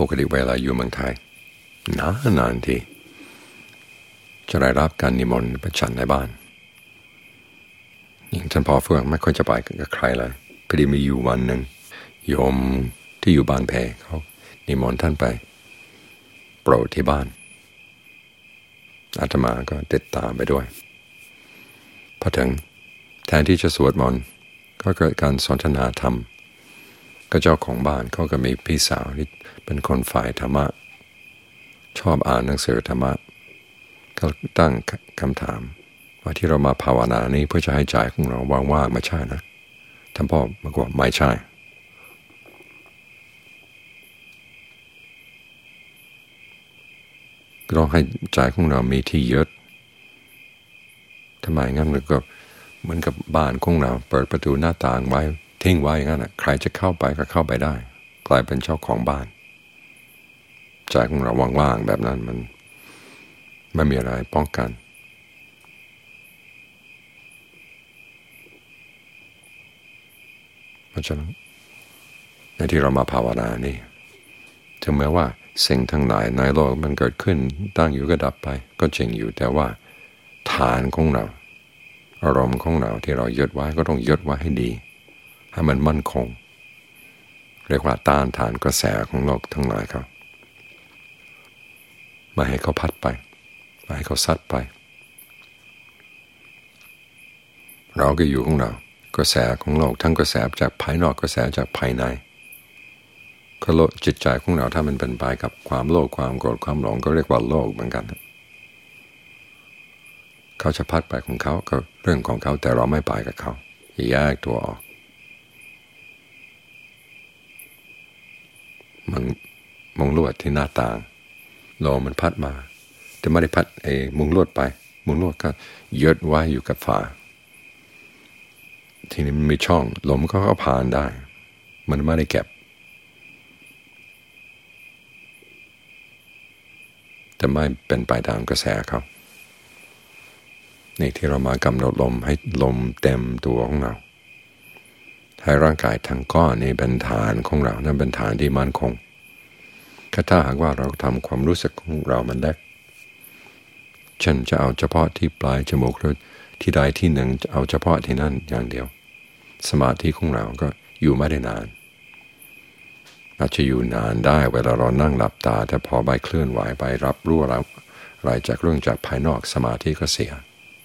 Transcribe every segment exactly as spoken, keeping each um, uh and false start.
ปกติเวลาอยู่เมืองไทยนานนานทีจะได้รับการนิมนต์ไปฉันในบ้านอย่างท่านพ่อเฟื่องไม่ค่อยจะไปกับใครเลยพอดีมีอยู่วันหนึ่งโยมที่อยู่บ้านแพเขานิมนต์ท่านไปโปรดที่บ้านอาตมาก็ติดตามไปด้วยพอถึงแทนที่จะสวดมนต์ก็เกิดการสนทนาธรรมก็เจ้าของบ้านเขาก็มีพี่สาวที่เป็นคนฝ่ายธรรมะชอบอ่านหนังสือธรรมะก็ตั้งคำถามว่าที่เรามาภาวนานี้เพื่อจะให้ใจของเราว่างๆไม่ใช่นะท่านพ่อบอกว่าไม่ใช่ต้องให้ใจของเรามีที่ยึดทำไมงั้นมันก็เหมือนกับบ้านของเราเปิดประตูหน้าต่างไว้ทิ้งไว้อย่างนั้นนะใครจะเข้าไปก็เข้าไปได้กลายเป็นเจ้าของบ้านใจของเราว่างๆแบบนั้นมันไม่มีอะไรป้องกันเพราะฉะนั้นในที่เรามาภาวนานี่ถึงแม้ว่าสิ่งทั้งหลายในโลกมันเกิดขึ้นตั้งอยู่ก็ดับไปก็จริงอยู่แต่ว่าฐานของเราอารมณ์ของเราที่เรายึดไว้ก็ต้องยึดไว้ให้ดีให้มันมั่นคงเรียกว่าต้านทานกระแสของโลกทั้งหลายครับไม่ให้เขาพัดไปไม่ให้เขาซัดไปเราก็อยู่ของเรากระแสของโลกทั้งกระแสจากภายนอกกระแสจากภายในก็โลกจิตใจของเราถ้ามันเป็นไปกับความโลภความโกรธความหลงก็เรียกว่าโลกเหมือนกันเขาจะพัดไปของเขาก็เรื่องของเขาแต่เราไม่ไปกับเขาแยกตัวออกมันมุงลวดที่หน้าต่างลมมันพัดมาแต่ไม่ได้พัดไอ้มุงลวดไปมุงลวดก็ยึดไว้อยู่กับฝาทีนี้มันมีช่องลมก็เข้าผ่านได้มันไม่ได้เก็บแต่ไม่เป็นไปตามกระแสเขานี่ที่เรามากำหนดลมให้ลมเต็มตัวของเราให้ร่างกายทั้งก้อนนี่เป็นฐานของเรานั่นเป็นฐานที่มั่นคงถ้าหากว่าเราทำความรู้สึกของเรามันเล็กเช่นจะเอาเฉพาะที่ปลายจมูกหรือที่ใดที่หนึ่งจะเอาเฉพาะที่นั่นอย่างเดียวสมาธิของเราก็อยู่ไม่ได้นานอาจจะอยู่นานได้เวลาเรานั่งหลับตาแต่พอใบเคลื่อนไหวไปรับรู้อะไรจากเรื่องจากภายนอกสมาธิก็เสีย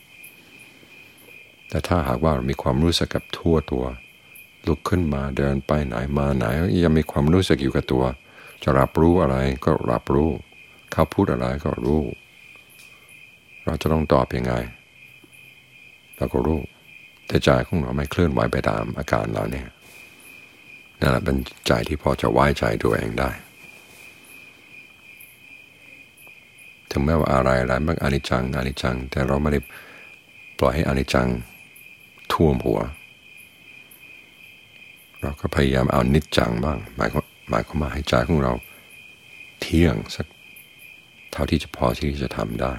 แต่ถ้าหากว่ามีความรู้สึกกับทั่วตัวลุกขึ้นมาเดินไปไหนมาไหนยังมีความรู้สึกอยู่กับตัวจะรับรู้อะไรก็รับรู้เขาพูดอะไรก็รู้เราจะต้องตอบยังไงเราก็รู้แต่ใจของเราไม่เคลื่อนไหวไปตามอาการเราเนี่ยนั่นแหละเป็นใจที่พอจะไว้ใจตัวเองได้ถึงแม้ว่าอะไรอะไรบางอนิจจังอนิจจังแต่เราไม่ได้ปล่อยให้อนิจจังท่วมหัวเราก็พยายามเอานิจจังบ้างหมายหมายความว่าให้ใจของเราเที่ยงสักเท่าที่จะพอที่จะทำได้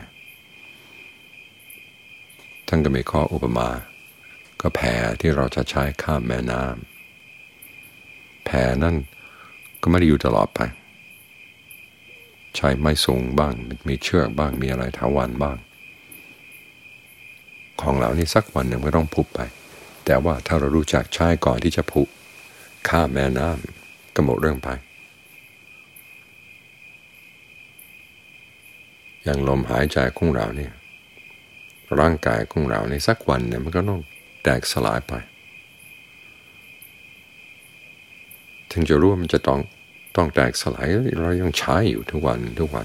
ท่านก็มีข้ออุปมาก็แพที่เราจะใช้ข้ามแม่น้ำแพนั่นก็ไม่ได้อยู่ตลอดไปใช้ไม้สูงบ้างมีเชือกบ้างมีอะไรถาวรบ้างของเหล่านี้สักวันหนึ่งก็ต้องผุไปแต่ว่าถ้าเรารู้จักใช้ก่อนที่จะผุข้ามแม่น้ำก็หมดเรื่องไปอย่างลมหายใจของเราเนี่ยร่างกายของเราในสักวันเนี่ยมันก็ต้องแตกสลายไปถึงจะรู้ว่ามันจะต้องต้องแตกสลายเรายังใช้อยู่ทุกวันทุกวัน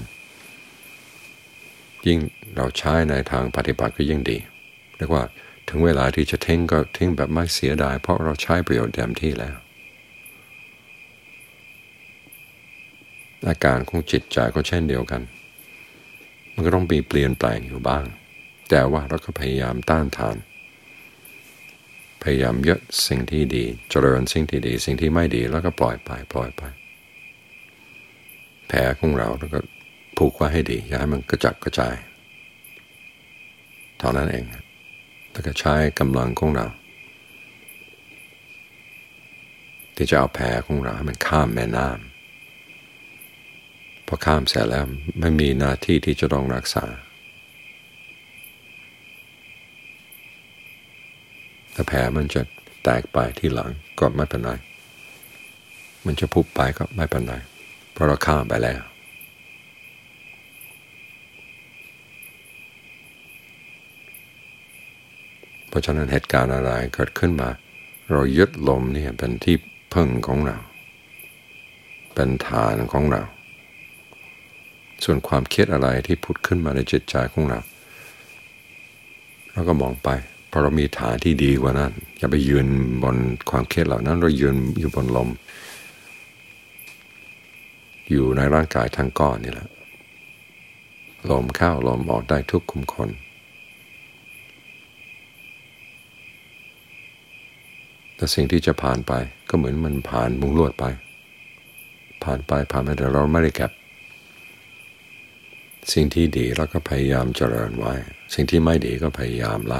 ยิ่งเราใช้ในทางปฏิบัติก็ยิ่งดีเรียกว่าถึงเวลาที่จะทิ้งก็ทิ้งแบบไม่เสียดายเพราะเราใช้ประโยชน์เต็มที่แล้วอาการของจิตใจก็เช่นเดียวกันมันก็ต้องมีเปลี่ยนแปลงอยู่บ้างแต่ว่าเราก็พยายามต้านทานพยายามยึดสิ่งที่ดีเจริญสิ่งที่ดีสิ่งที่ไม่ดีแล้วก็ปล่อยไปปล่อยไปแผลของเราแล้วก็ผูกไว้ให้ดีอย่าให้มันกระจัดกระจายเท่านั้นเองแล้วก็ใช้กำลังของเราที่จะเอาแผลของเราให้มันข้ามแม่น้ำพอข้ามเสร็จแล้วไม่มีหน้าที่ที่จะต้องรักษาถ้าแผลมันจะแตกไปที่หลังก็ไม่เป็นไรมันจะพุบไปก็ไม่เป็นไรเพราะเราข้ามไปแล้วเพราะฉะนั้นเหตุการณ์อะไรเกิดขึ้นมาเรายึดลมนี่เป็นที่พึ่งของเราเป็นฐานของเราส่วนความคิดอะไรที่ผุดขึ้นมาในจิตใจของเราเราก็มองไปเพราะเรามีฐานที่ดีกว่านั้นอย่าไปยืนบนความคิดเหล่านั้นเรายืนอยู่บนลมอยู่ในร่างกายทั้งก้อนนี่แหละลมเข้าลมออกได้ทุกขุมขนแต่สิ่งที่จะผ่านไปก็เหมือนมันผ่านมุงลวดไปผ่านไปผ่านไปแต่เราไม่ได้เก็บสิ่งที่ดีเราก็พยายามเจริญไว้สิ่งที่ไม่ดีก็พยายามละ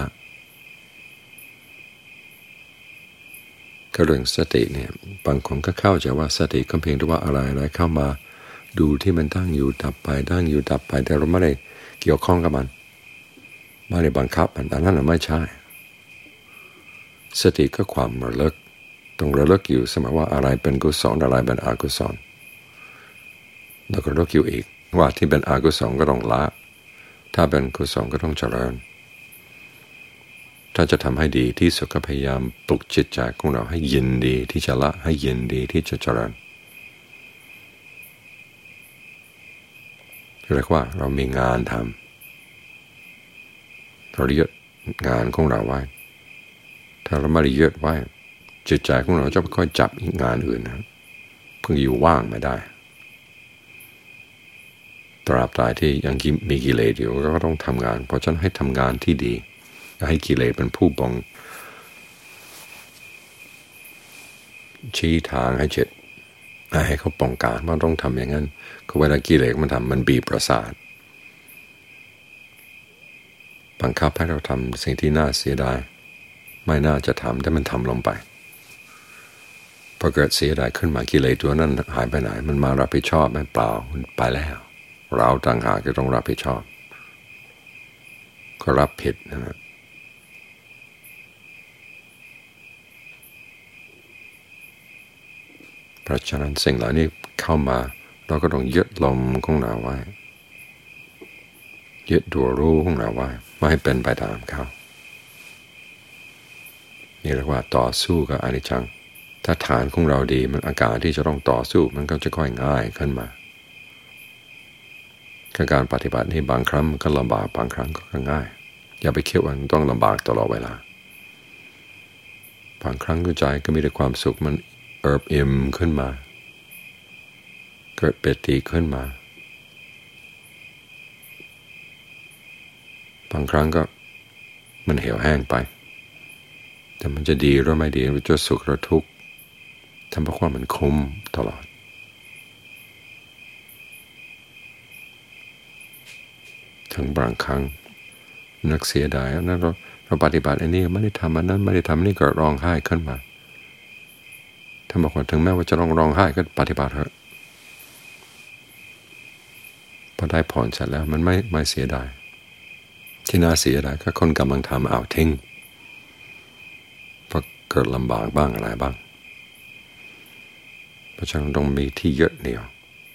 ก็เรื่องสติเนี่ยบางคนก็เข้าใจว่าสติก็เพียงแต่ว่าอะไรอะไรเข้ามาดูที่มันตั้งอยู่ดับไปตั้งอยู่ดับไปแต่เราไม่ได้เกี่ยวข้องกับมันไม่ได้บังคับมันแต่นั่นไม่ใช่สติก็ความระลึกต้องระลึกอยู่เสมอว่าอะไรเป็นกุศลอะไรเป็นอกุศลแล้วก็ระลึกอยู่อีกว่าที่เป็นอกุศลก็ต้องละถ้าเป็นกุศลก็ต้องเจริญถ้าจะทำให้ดีที่สุดก็พยายามปลุกจิตใจของเราให้ยินดีที่จะละให้ยินดีที่จะเจริญเรียกว่าเรามีงานทำเรายึดงานของเราไว้ถ้าเราไม่ได้ยึดไว้จิตใจของเราจะไม่ค่อยจับอีกงานอื่นนะเพิ่งอยู่ว่างไม่ได้ตราบใดที่ยังมีกิเลสอยู่ก็ต้องทำงานเพราะฉะนั้นให้ทำงานที่ดีให้กิเลสเป็นผู้บ่งชี้ทางให้จิตให้เขาป้องกันว่าต้องทำอย่างนั้นคือเวลากิเลสมันทำมันบีบประสาทบังคับให้เราทำสิ่งที่น่าเสียดายไม่น่าจะทำแต่มันทำลงไปพอเกิดเสียดายขึ้นมากิเลสตัวนั้นหายไปไหนมันมารับผิดชอบไหมเปล่ามันไปแล้วเราต่างหากจะต้องรับผิดชอบก็รับผิดนะเพราะฉะนั้นสิ่งเหล่านี้เข้ามาเราก็ต้องยึดลมของเราไว้ยึดตัวรู้ของเราไว้ไม่ให้เป็นไปตามเขานี่เรียกว่าต่อสู้กับอนิจจังถ้าฐานของเราดีมันอาการที่จะต้องต่อสู้มันก็จะค่อยง่ายขึ้นมาการปฏิบัตินี่บางครั้งมันก็ลำบากบางครั้งก็ง่ายอย่าไปคิดว่าต้องลำบากตลอดเวลาบางครั้งใจก็มีแต่ความสุขมันเอิบอิ่มขึ้นมาเกิดปิติขึ้นมาบางครั้งก็มันเหี่ยวแห้งไปแต่มันจะดีหรือไม่ดีมันจะสุขหรือทุกข์ทำเพราะว่ามันคุ้มตลอดทั้งบางครั้งนึกเสียดายนั้นเราเราปฏิบัติอันนี้ไม่ได้ทำอันนั้นไม่ได้ทำนี่ก็ร้องไห้ขึ้นมาถ้าบอกว่าถึงแม้ว่าจะร้องร้องไห้ก็ปฏิบัติเถอะพอได้ผลเสร็จแล้วมันไม่ไม่เสียดายที่น่าเสียดายก็คนกำลังทำเอาทิ้งเพราะเกิดลำบากบ้างอะไรบ้างเพราะฉะนั้นต้องมีที่ยึดเหนี่ยว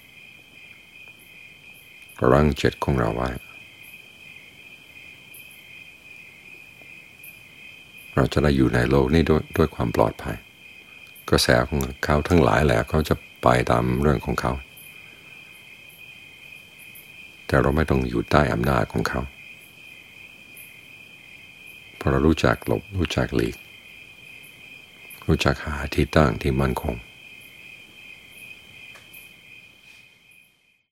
รั้งจิตของเราไว้เราจะได้อยู่ในโลกนี้ด้วยด้วยความปลอดภัยกระแสของเขาทั้งหลายแหละเขาจะไปตามเรื่องของเขาแต่เราไม่ต้องอยู่ใต้อำนาจของเขาเพราะเรารู้จักหลบรู้จักหลีกรู้จักหาที่ตั้งที่มั่นคง